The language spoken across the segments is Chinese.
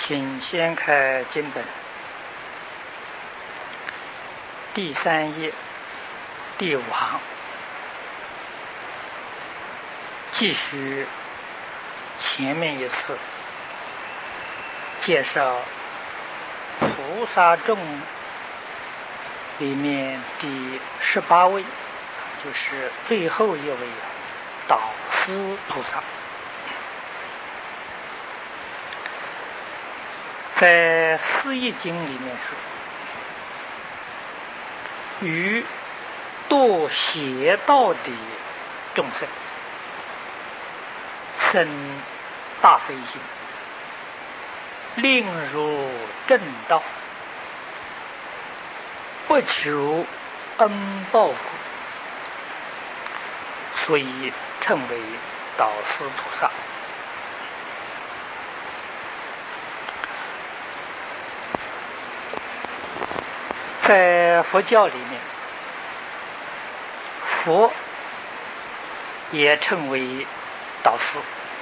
请先开经本第3页第5行，继续前面一次介绍菩萨众里面第18位，就是最后一位导师菩萨。在四义经里面说，于堕邪道的众生生大悲心，令入正道，不求恩报故，所以称为导师菩萨。在佛教里面，佛也称为导师。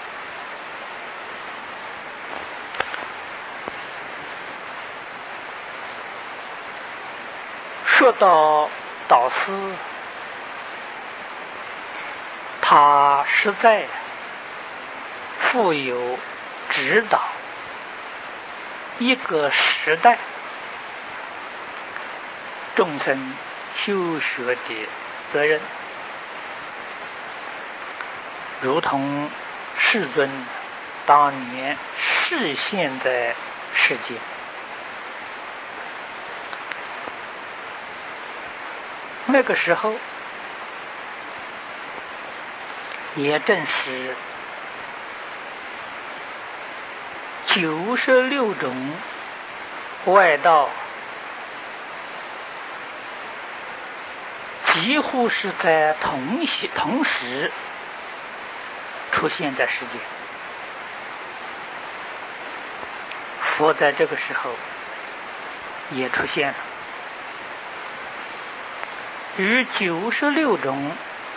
说到导师，他实在富有指导一个时代众生修学的责任，如同世尊当年示现在世间，那个时候也正是96种外道几乎是在同时出现在世界。佛在这个时候也出现了，于96种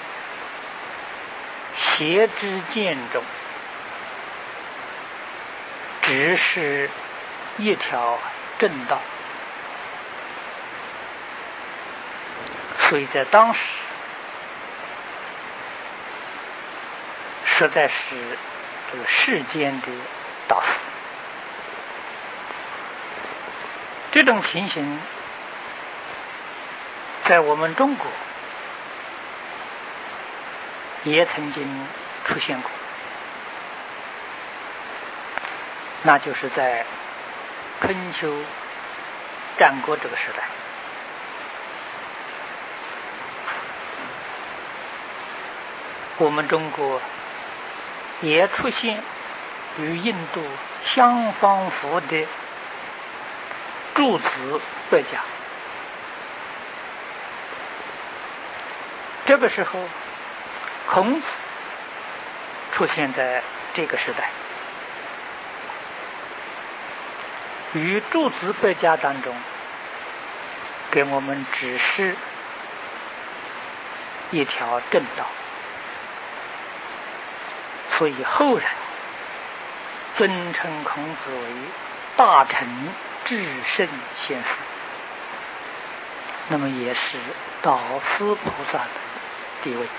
邪知见中，只是一条正道。所以在当时实在是这个世间的导师。这种情形在我们中国也曾经出现过，那就是在春秋战国这个时代。我们中国也出现与印度相仿佛的诸子百家。这个时候，孔子出现在这个时代，与诸子百家当中，给我们指示一条正道。所以后人尊称孔子为大成至圣先师，那么也是导师菩萨的地位。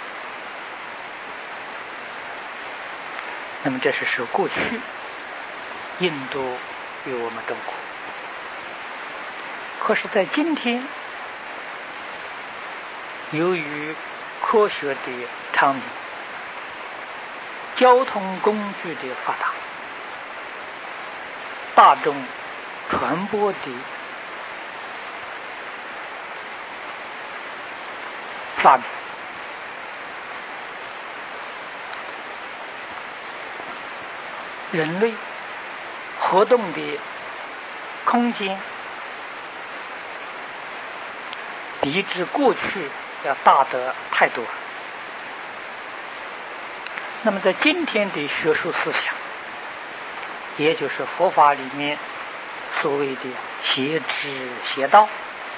那么这是说过去印度与我们中国，可是在今天，由于科学的昌明，交通工具的发达，大众传播的发明，人类活动的空间比之过去要大得太多了。那么在今天的学术思想，也就是佛法里面所谓的邪知邪道，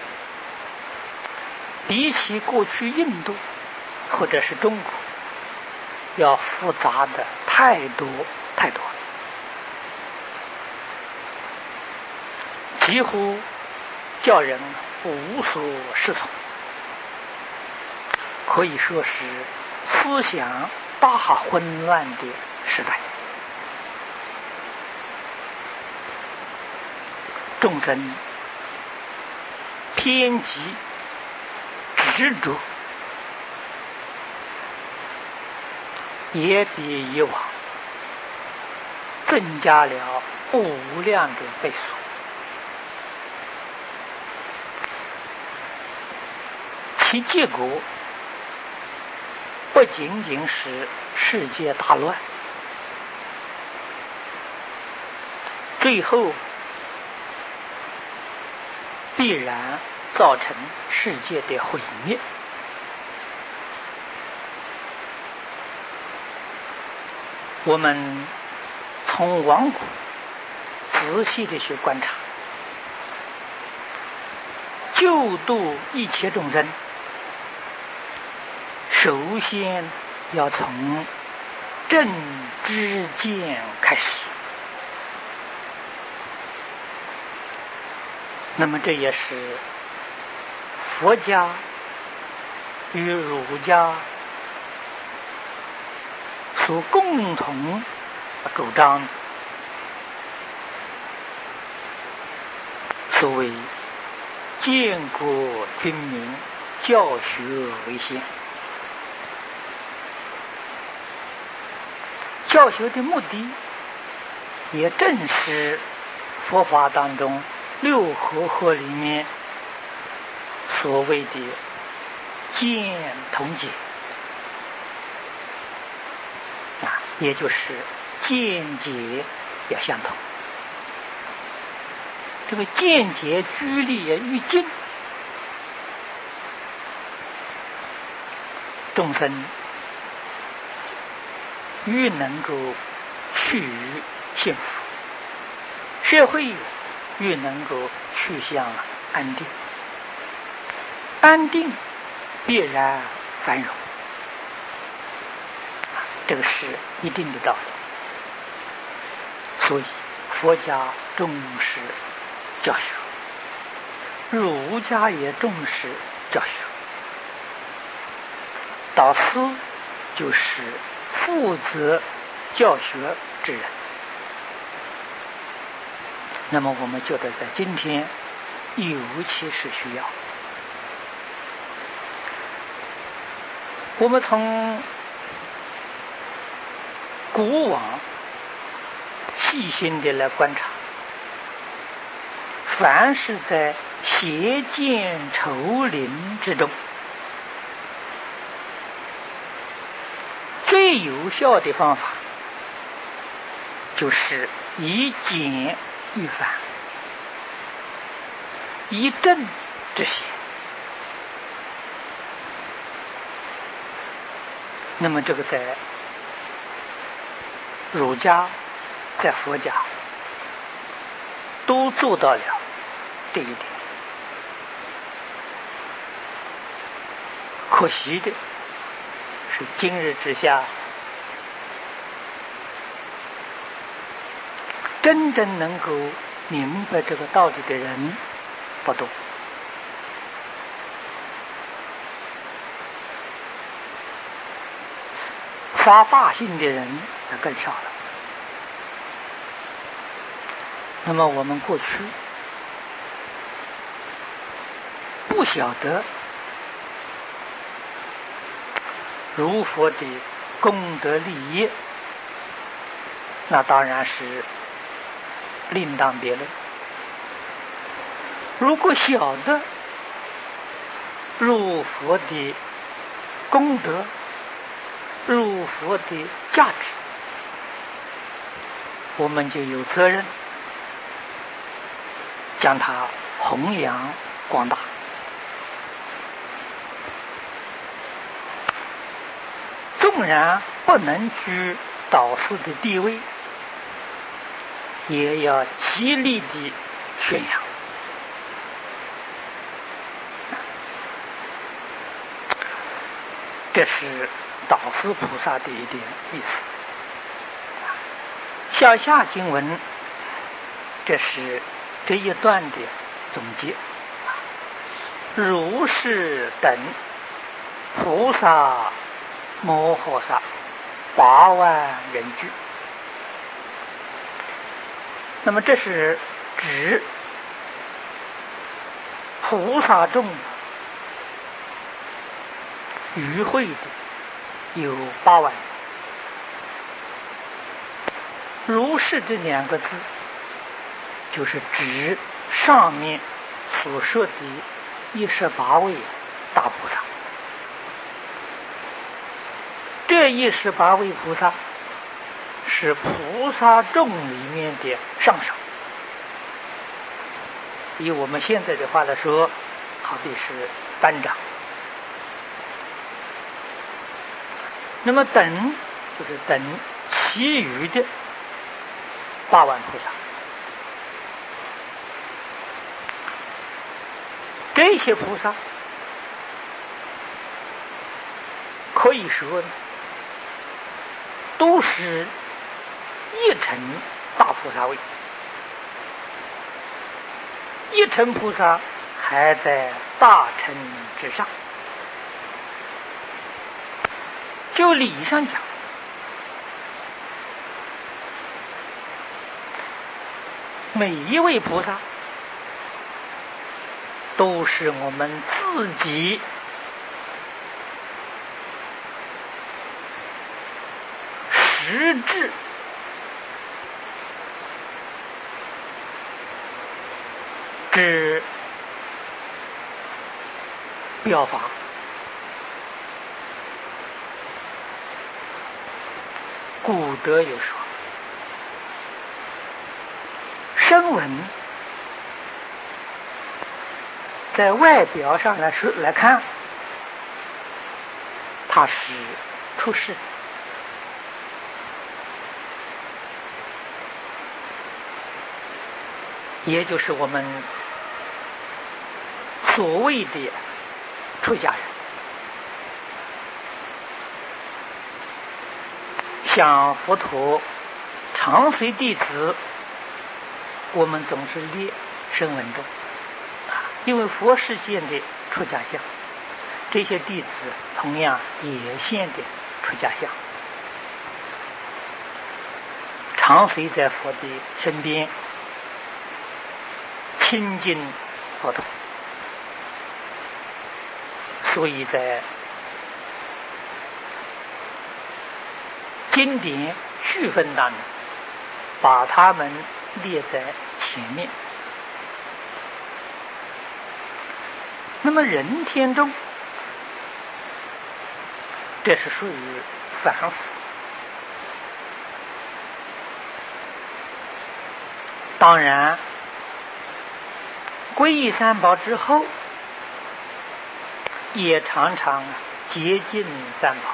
比起过去印度或者是中国要复杂的太多太多了。 几乎叫人无所适从，可以说是思想大混乱的时代。众生偏激执着，也比以往增加了无量的倍数。其结果不仅仅是世界大乱，最后必然造成世界的毁灭。我们从往古仔细的去观察，救度一切众生，首先要从正知见开始。那么这也是佛家与儒家所共同主张的。所谓建国军民，教学为先。教学的目的也正是佛法当中六和合里面所谓的见同解也就是见解要相同。这个见解距离也愈近，众生愈能够趋于幸福，社会愈能够趋向安定，安定必然繁荣，这个是一定的道理。所以佛家重视教学，儒家也重视教学。导师就是负责教学之人。那么我们觉得在今天尤其是需要。我们从古往细心的来观察，凡是在邪见愁林之中，最有效的方法就是以简御繁，以正制邪。那么这个在儒家在佛家都做到了这一点。可惜的是今日之下，真正能够明白这个道理的人不多，发大心的人也更少了。那么我们过去不晓得如佛的功德利业，那当然是另当别论。如果晓得入佛的功德，入佛的价值，我们就有责任将它弘扬广大。纵然不能居导师的地位，也要极力的宣扬。这是导师菩萨的一点意思。向下经文，这是这一段的总结。如是等菩萨摩诃萨8万人俱。那么这是指菩萨众与会的有8万人。如是这2个字，就是指上面所说的18位大菩萨。这18位菩萨是菩萨众里面的上首，以我们现在的话来说，好比是班长。那么等就是等其余的8万菩萨。这些菩萨可以说都是一乘大菩萨位，一乘菩萨还在大乘之上。就理上讲，每一位菩萨都是我们自己实质之表法。古德有说，声闻在外表上来看，它是出世，也就是我们所谓的出家人。像佛陀常随弟子，我们总是列声闻众，因为佛是现的出家相，这些弟子同样也现的出家相，常随在佛的身边亲近佛陀，所以在经典序分当中把他们列在前面。那么人天中，这是属于凡夫。当然皈依三宝之后，也常常接近三宝，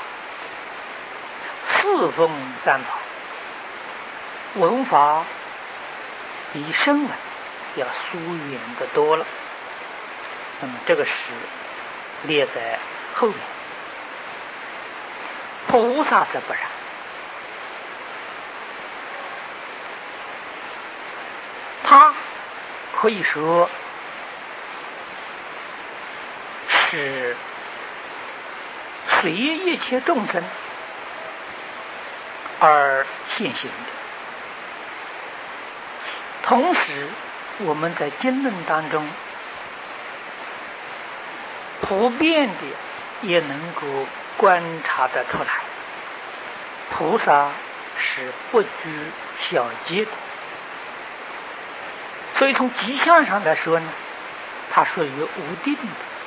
侍奉三宝，闻法比声闻要疏远的多了。那么这个是列在后面。菩萨则不然，他可以说是随一切众生而现行的。同时我们在经论当中普遍的也能够观察得出来，菩萨是不拘小节的。所以从吉相上来说呢，它属于无定的，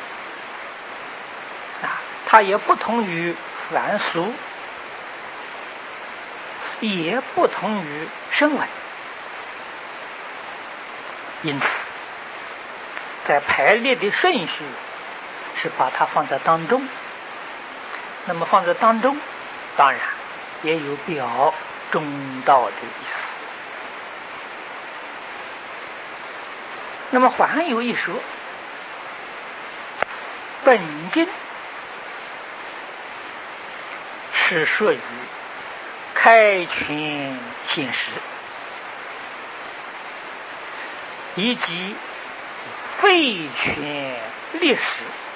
它也不同于凡俗，也不同于声闻。因此在排列的顺序是把它放在当中。那么放在当中，当然也有表中道的意思。那么还有一说，本经是属于开权显实， 以及废权历史，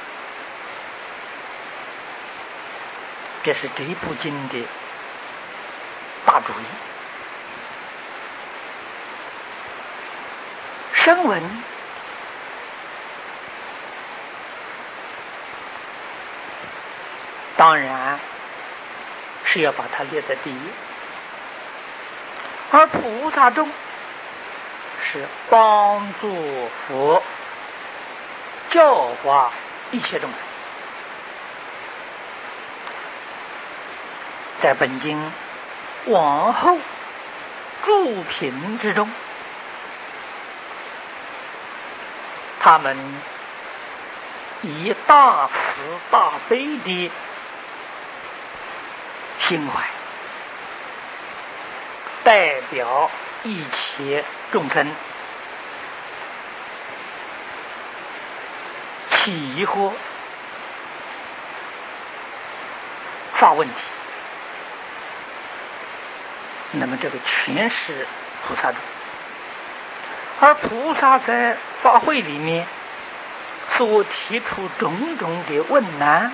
这是这部经的大主意。声闻当然是要把它列在第一，而菩萨众是帮助佛教化一切众生。在本经往后诸品之中，他们以大慈大悲的心怀，代表一切众生起疑惑、发问题。那么这个全是菩萨众，而菩萨在法会里面所提出种种的问难，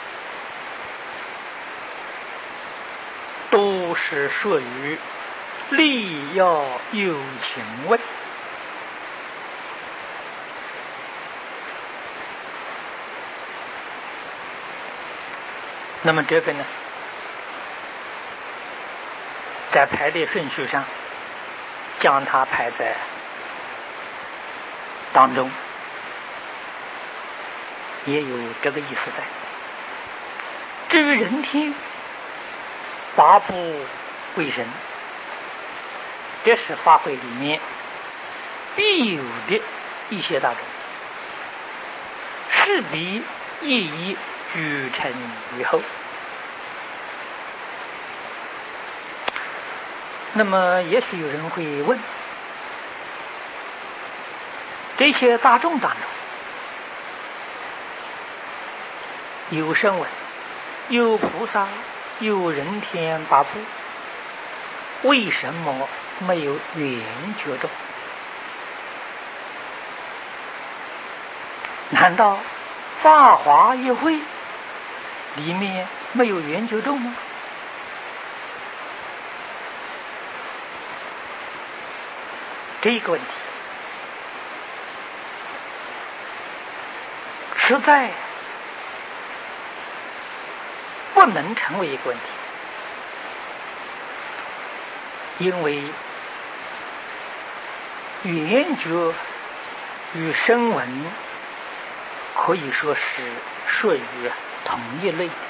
都是属于力要有情问。那么这个呢，在排列顺序上将它排在当中，也有这个意思在。至于人天八部为神，这是法会里面必有的一些大众，势必一一举成于后。那么也许有人会问，这些大众当中有声闻，有菩萨，有人天八部，为什么没有圆觉众？难道法华一会里面没有圆觉众吗？这个问题实在不能成为一个问题，因为圆觉与声闻可以说是属于同一类的。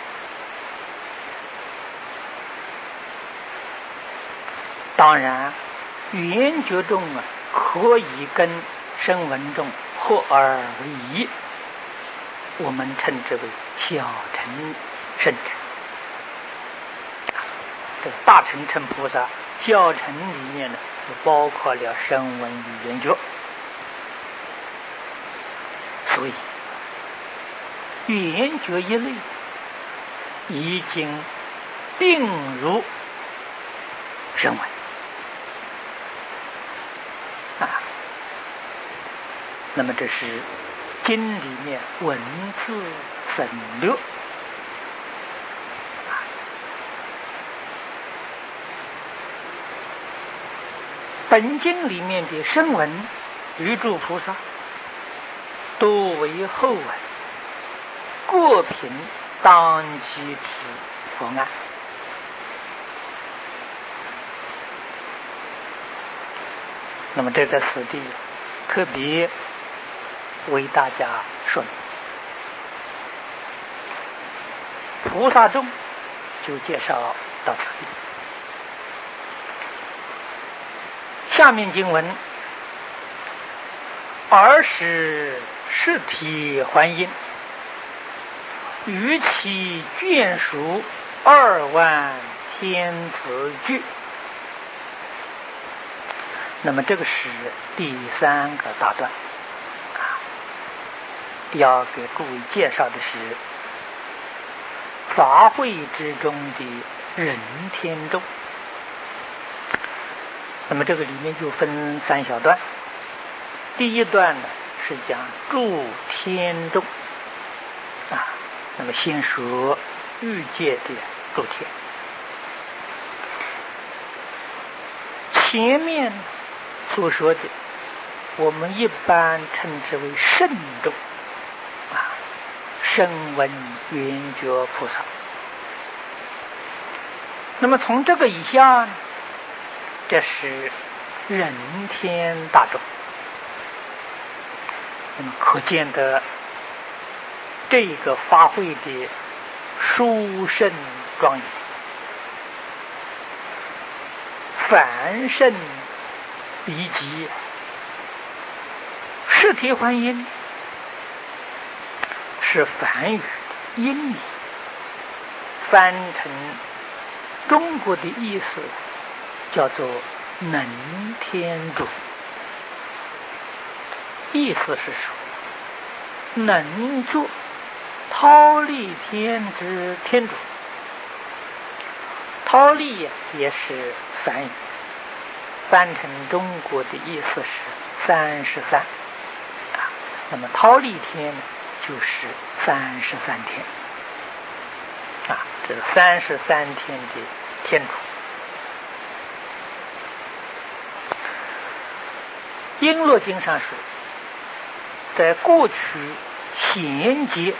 当然圆觉众可以跟声闻众合而为一，我们称之为小乘圣者。这大乘称菩萨，小乘里面呢就包括了声闻与圆觉，所以圆觉一类已经并入声闻。那么这是经里面文字省略。本经里面的声闻与诸菩萨都为后闻，各凭当机之佛案。那么这个此地特别为大家说明，菩萨众就介绍到此地。下面经文，尔时世体还阴，于其眷属2万天子具。那么这个是第3个大段要给诸位介绍的是法会之中的人天众。那么这个里面就分3小段， 第一段呢是讲诸天众啊，那么先说欲界的诸天。前面所说的，我们一般称之为圣众啊，声闻缘觉菩萨。那么从这个以下呢，这是人天大众。那么可见得这个发挥的殊胜庄严，凡圣彼极，实体还音是梵语的音译，翻成中国的意思叫做能天主，意思是说能作忉利天之天主。忉利也是梵语，翻成中国的意思是33啊，那么忉利天就是33天啊，这33天的天主。璎珞经上说，在过去贤劫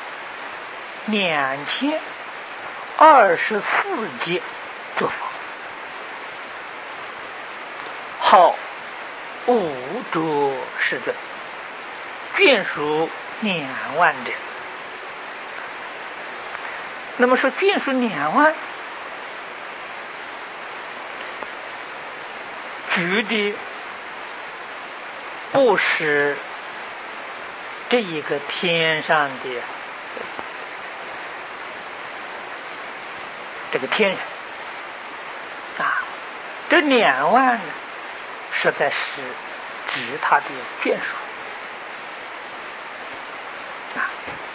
2024劫作佛，号无着世尊，眷属2万者。那么说眷属2万，举的不是这一个天上的这个天人啊，这2万呢，实在是指他的眷属啊。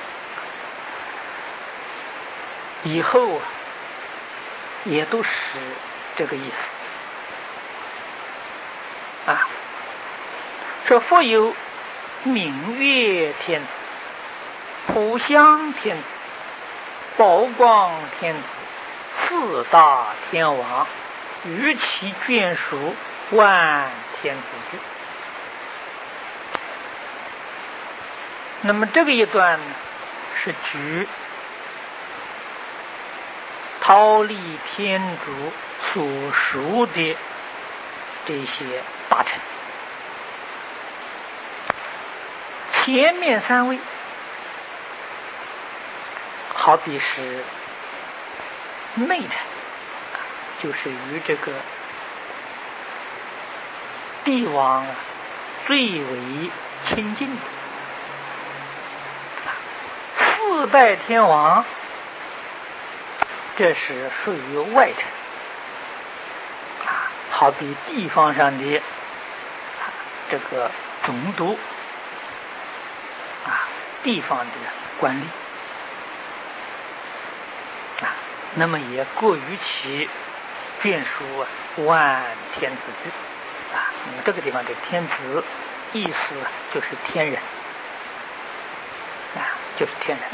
以后也都是这个意思啊。说复有明月天子、普香天子、宝光天子、4大天王，与其眷属万天子俱。那么这个一段呢，是举忉利天主所属的这些大臣。前面3位好比是内臣，就是与这个帝王最为亲近的。4代天王，这是属于外臣啊，好比地方上的这个总督啊，地方的官吏啊，那么也过于其眷属万天子俱啊。那么这个地方的天子意思就是天人啊，就是天人。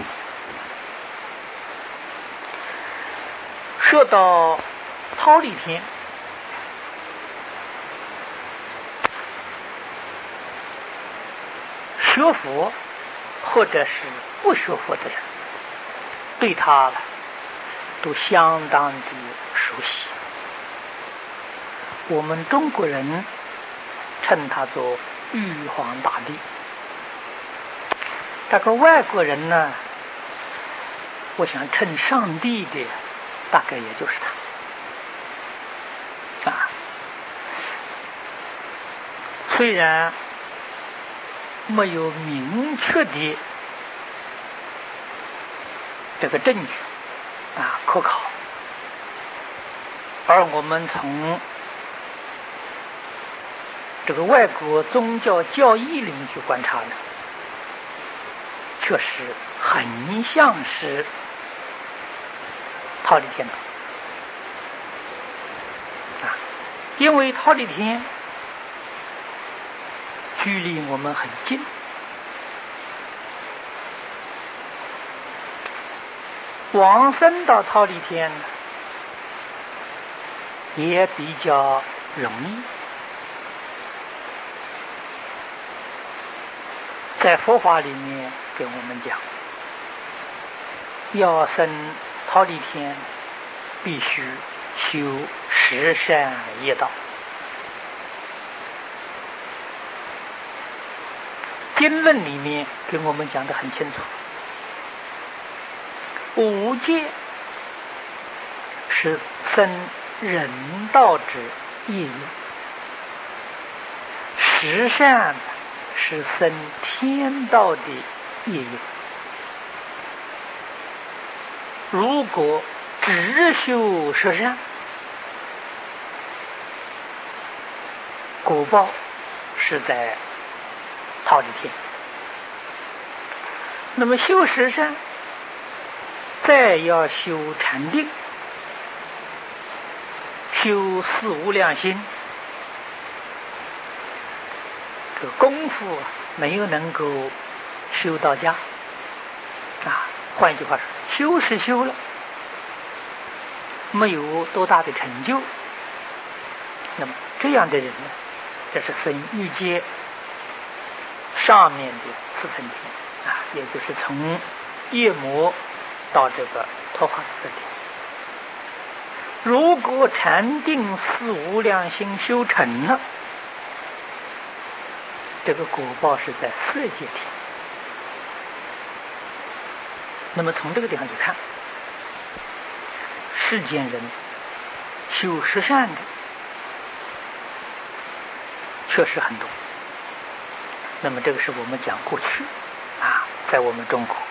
说到忉利天，学佛或者是不学佛的人，对他都相当的熟悉。我们中国人称他做玉皇大帝，这个外国人呢，我想称上帝的大概也就是他啊。虽然没有明确的这个证据啊可考，而我们从这个外国宗教教义里面去观察呢，确实很像是忉利天的啊，因为忉利天距离我们很近。往生到忉利天也比较容易。在佛法里面给我们讲，要生忉利天必须修十善业道。经论里面给我们讲得很清楚，五戒是生人道之业因，十善是生天道的业因。如果只修十善，果报是在忉利天。那么修十善，再要修禅定，修四无量心，这个功夫没有能够修到家换句话说，修是修了，没有多大的成就。那么这样的人呢，这是生欲界上面的四层天也就是从夜魔到这个脱化四天。如果禅定四无量心修成了，这个果报是在色界天。那么从这个地方去看，世间人修十善的确实很多。那么这个是我们讲过去在我们中国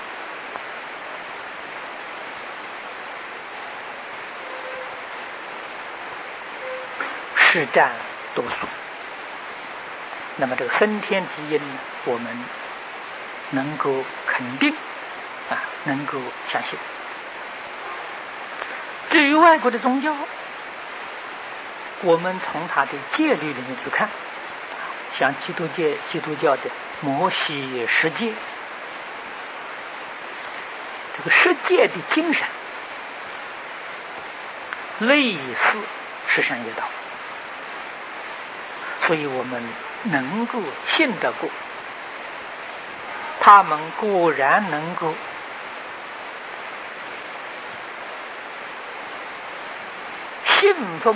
是占多数。那么这个升天之因呢，我们能够肯定能够相信。至于外国的宗教，我们从它的戒律里面去看，像基督教的摩西十戒，这个十戒的精神类似十善业道，所以我们能够信得过，他们果然能够信奉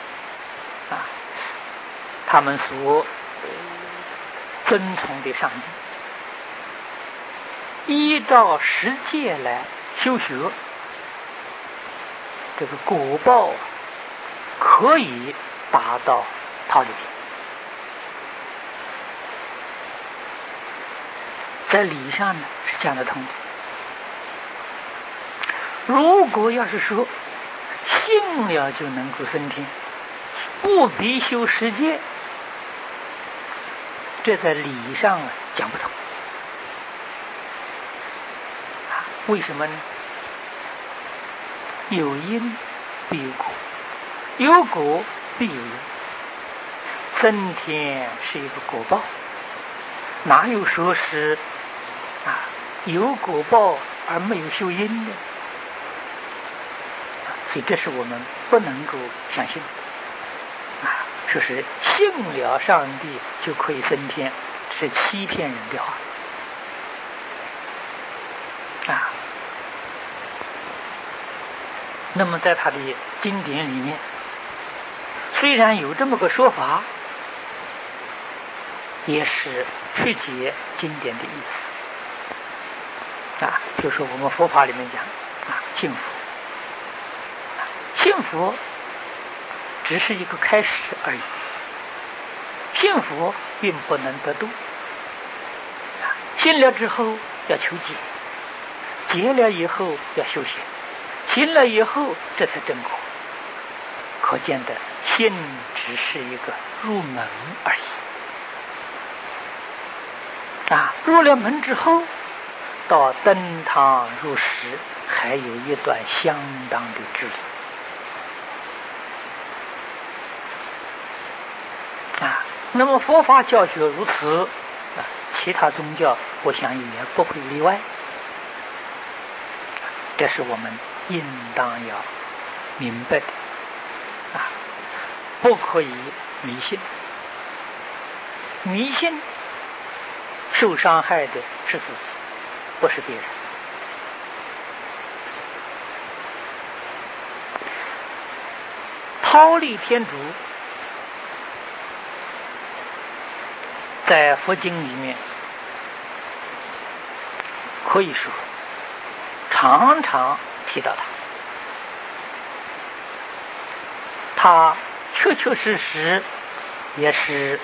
他们所遵从的上帝，依照十戒来修学，这个果报可以达到忉利天。在理上呢是讲得通的。如果要是说信了就能够升天，不必修十戒，这在理上讲不通。为什么呢？有因必有果，有果必有因。升天是一个果报，哪有说是有果报而没有修因呢？所以这是我们不能够相信说是信了上帝就可以升天，这是欺骗人的话那么在他的经典里面，虽然有这么个说法，也是曲解经典的意思比如说我们佛法里面讲信佛，信佛只是一个开始而已，信佛并不能得度信了之后要求解，解了以后要修行，行了以后这才正果。可见的信只是一个入门而已入了门之后，到登堂入室还有一段相当的距离那么佛法教学如此，其他宗教我想也不会例外。这是我们应当要明白的不可以迷信。迷信受伤害的是自己，不是别人。忉利天主在佛经里面可以说常常提到他确确实实也是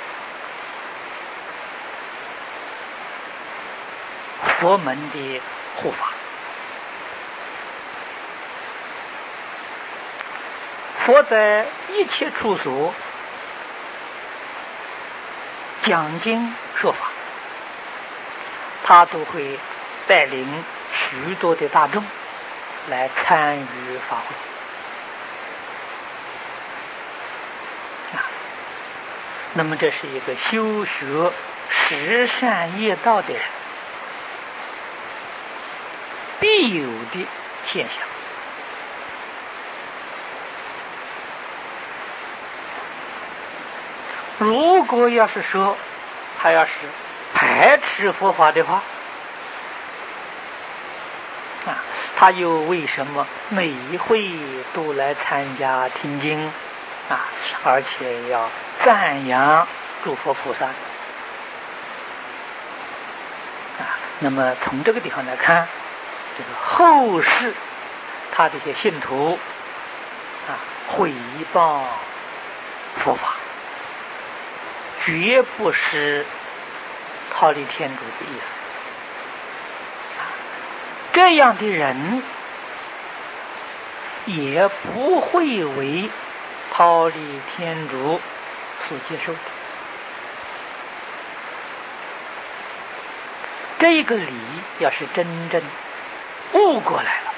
佛门的护法。佛在一切处所讲经说法，他都会带领许多的大众来参与法会那么这是一个修学十善业道的人必有的现象。如果要是说他要是排斥佛法的话他又为什么每一会都来参加听经而且要赞扬诸佛菩萨那么从这个地方来看，这个后世他这些信徒毁谤佛法，绝不是忉利天主的意思。这样的人也不会为忉利天主所接受的。这个理要是真正悟过来了，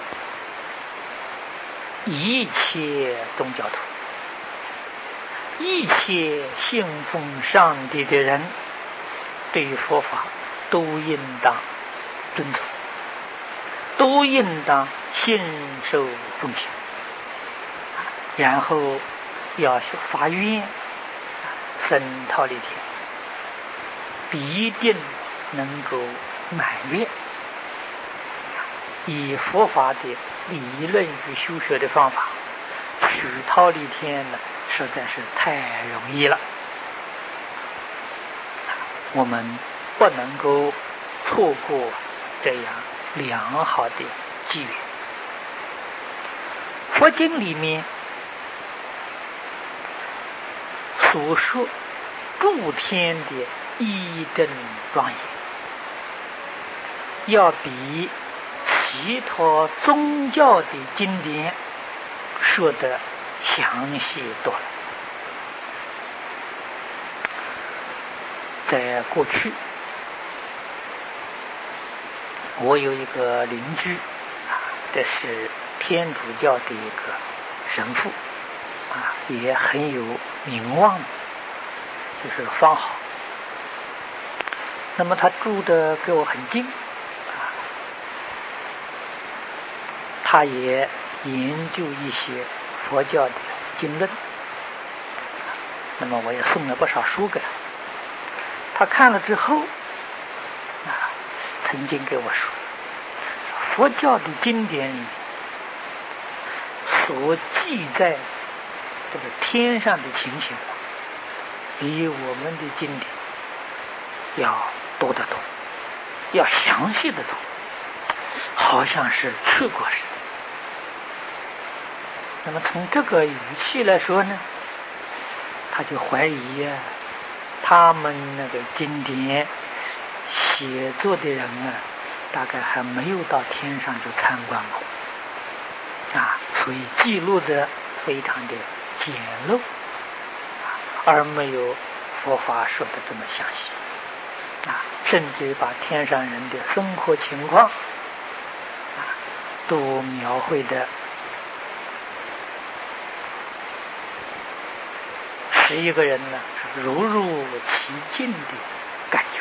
一切宗教徒，一切信奉上帝的人，对于佛法都应当遵从，都应当信受奉行，然后要发愿生忉利天，必定能够满愿。以佛法的理论与修学的方法取忉利天呢，实在是太容易了。我们不能够错过这样良好的机缘。佛经里面所说诸天的义正庄严，要比其他宗教的经典说得详细多了。在过去，我有一个邻居这是天主教的一个神父也很有名望，就是方好。那么他住的跟我很近他也研究一些佛教的经论，那么我也送了不少书给他。他看了之后曾经跟我说，佛教的经典里面所记载这个天上的情形比我们的经典要多得多，要详细的多，好像是去过时。那么从这个语气来说呢，他就怀疑他们那个经典写作的人大概还没有到天上去参观过所以记录的非常的简陋而没有佛法说的这么详细甚至把天上人的生活情况都描绘的使一个人呢是如入其境的感觉。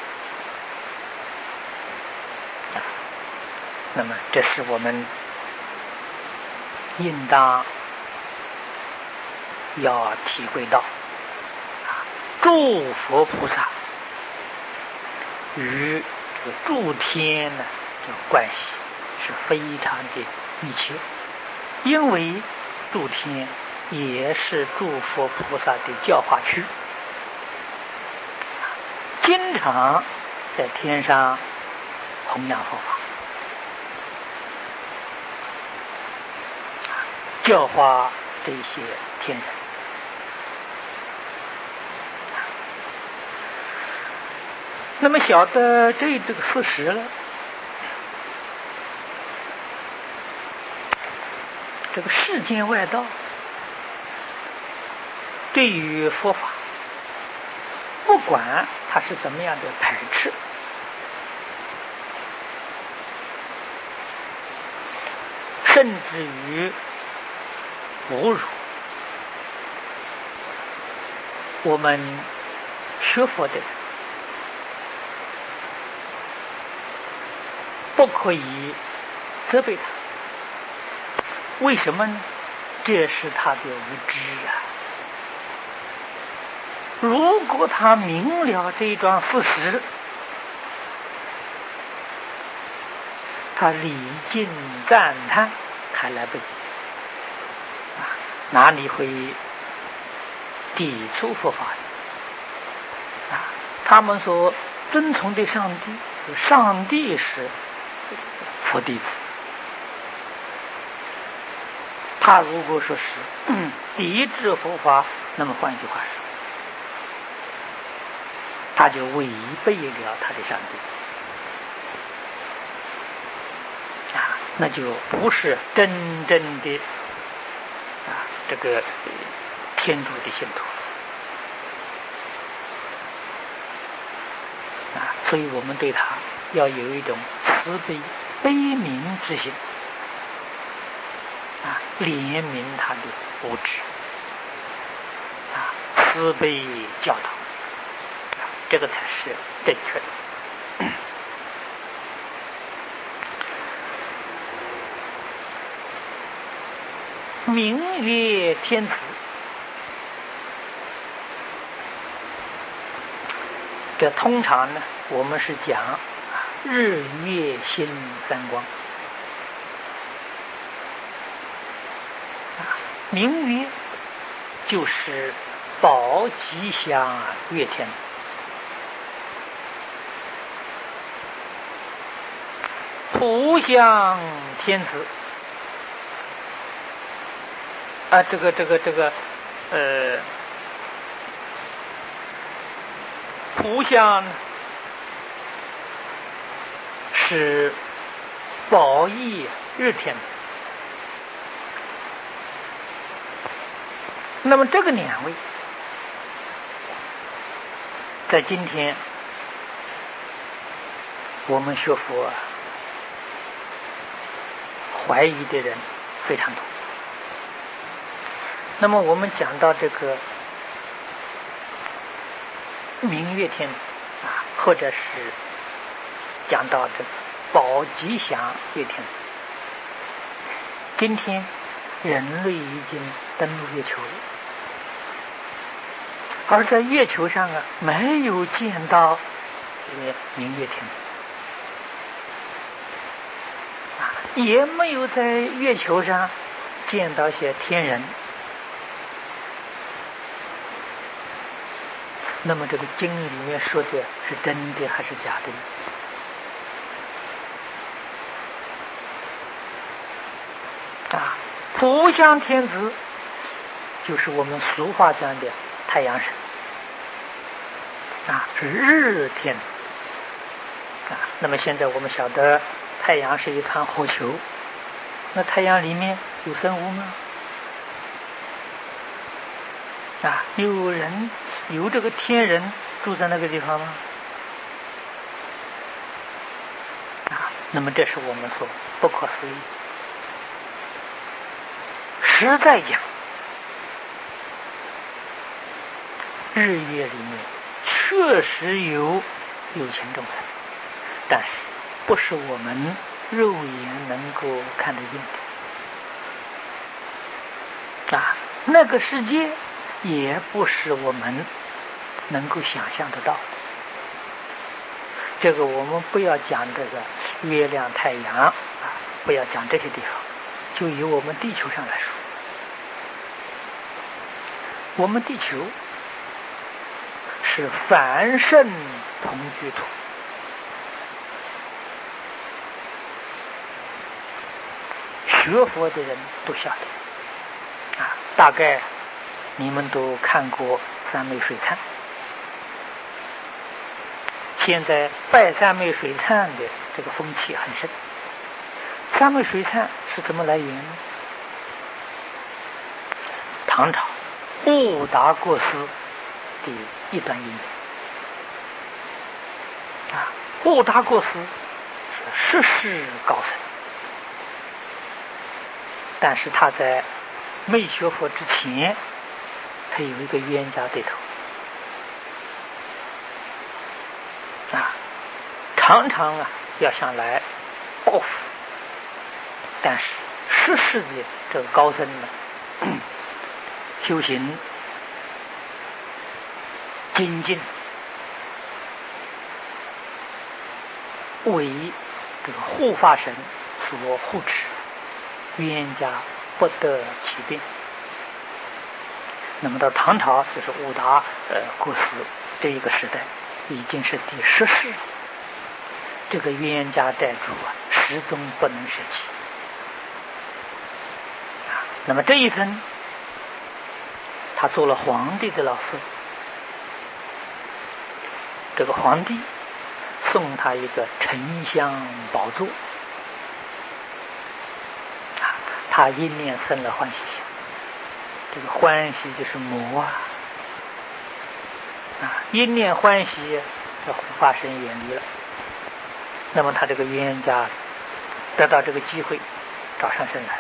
那么这是我们应当要体会到诸佛菩萨与这个诸天呢这个关系是非常的密切，因为诸天也是诸佛菩萨的教化区，经常在天上弘扬佛法，教化这些天人。那么晓得这个事实了，这个世间外道对于佛法，不管他是怎么样的排斥，甚至于侮辱，我们学佛的人不可以责备他。为什么呢？这是他的无知啊！如果他明了这一桩事实，他礼敬赞叹还来不及啊，哪里会抵触佛法的啊？他们所遵从的上帝，上帝是佛弟子。他如果说是抵制佛法，那么换句话说，他就违背了他的上帝啊，那就不是真正的这个天主的信徒啊。所以我们对他要有一种慈悲悲悯之心啊，怜悯他的无知啊，慈悲教导啊，这个才是正确的。名曰天子，这通常呢，我们是讲日月星三光。名曰就是宝吉祥月天子，普祥天子啊，普祥是宝义日天子。那么这个两位，在今天我们学佛怀疑的人非常多。那么我们讲到这个明月天子啊，或者是讲到这个宝吉祥月天子，今天人类已经登陆月球了，而在月球上啊，没有见到这个明月天子啊，也没有在月球上见到些天人。那么这个经里面说的是真的还是假的呢？啊，普祥天子就是我们俗话讲的太阳神啊，是日天子啊。那么现在我们晓得太阳是一团火球，那太阳里面有生物吗？啊，有这个天人住在那个地方吗？啊，那么这是我们说不可思议。实在讲， 日月里面确实有有情众生，但是不是我们肉眼能够看得见的那个世界也不是我们能够想象得到的。这个我们不要讲这个月亮太阳不要讲这些地方，就以我们地球上来说，我们地球是凡圣同居土，学佛的人都晓得大概你们都看过三昧水忏，现在拜三昧水忏的这个风气很盛。三昧水忏是怎么来源呢？唐朝悟达国师的一段因缘悟达国师是世世高僧，但是他在没学佛之前，他有一个冤家对头常常要想来报复，但是世世的这个高僧呢，修行精进，为这个护法神所护持，冤家不得其便。那么到唐朝就是悟达国师这一个时代，已经是第10世，这个冤家债主始终不能舍弃那么这一生他做了皇帝的老师，这个皇帝送他一个沉香宝座他一念生了欢喜心，这个欢喜就是魔一念欢喜，这护法神远离了，那么他这个冤家得到这个机会找上身来，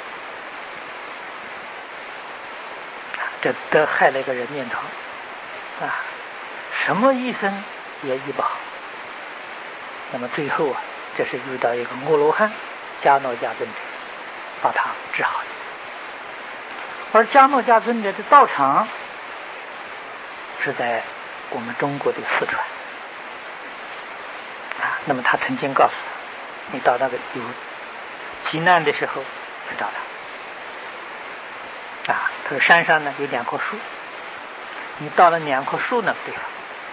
这得害了一个人面疮什么医生也医不好。那么最后这是遇到一个阿罗汉迦诺迦尊者，把他治好了。而迦诺迦尊者的道场是在我们中国的四川那么他曾经告诉他，你到那个有急难的时候去找他他说山上呢有2棵树，你到了2棵树那个地方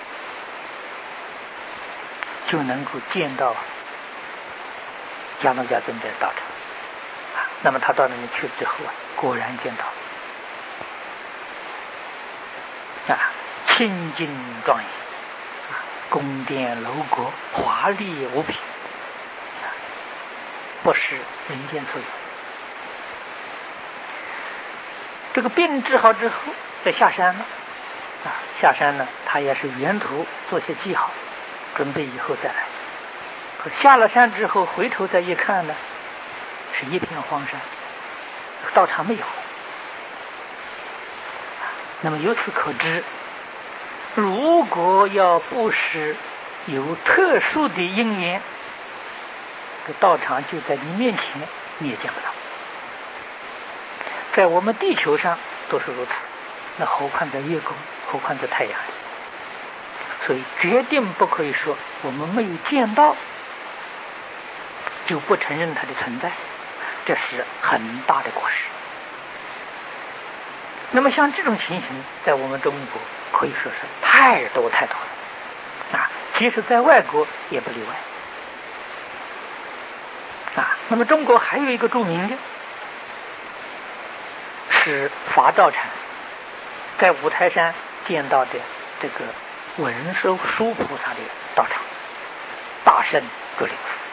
就能够见到迦诺迦尊者的道场那么他到那里去之后果然见到清净庄严宫殿楼阁华丽无比不是人间所有。这个病治好之后再下山了下山呢他也是沿途做些记号，准备以后再来。可下了山之后回头再一看呢，是一片荒山，道场没有。那么由此可知，如果要不是有特殊的因缘，这道场就在你面前，你也见不到。在我们地球上都是如此，那何况在月宫，何况在太阳里。所以决定不可以说我们没有见到就不承认它的存在，这是很大的过失。那么像这种情形在我们中国可以说是太多太多了即使在外国也不例外那么中国还有一个著名的是法照禅，在五台山见到的这个文殊菩萨的道场，大圣格林寺